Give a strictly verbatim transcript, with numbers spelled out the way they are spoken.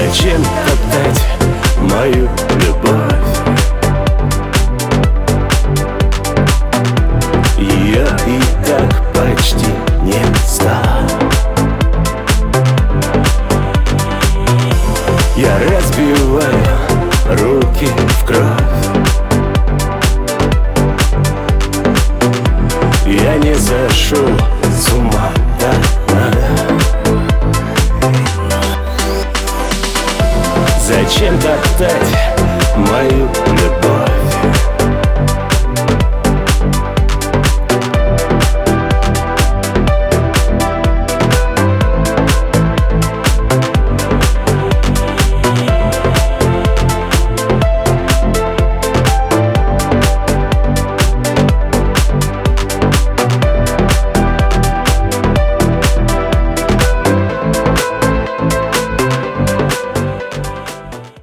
Зачем топтать мою любовь? Ее и так почти не стало. Я разбиваю руки в кровь. Я не сошел с ума, так надо. Зачем топтать мою любовь?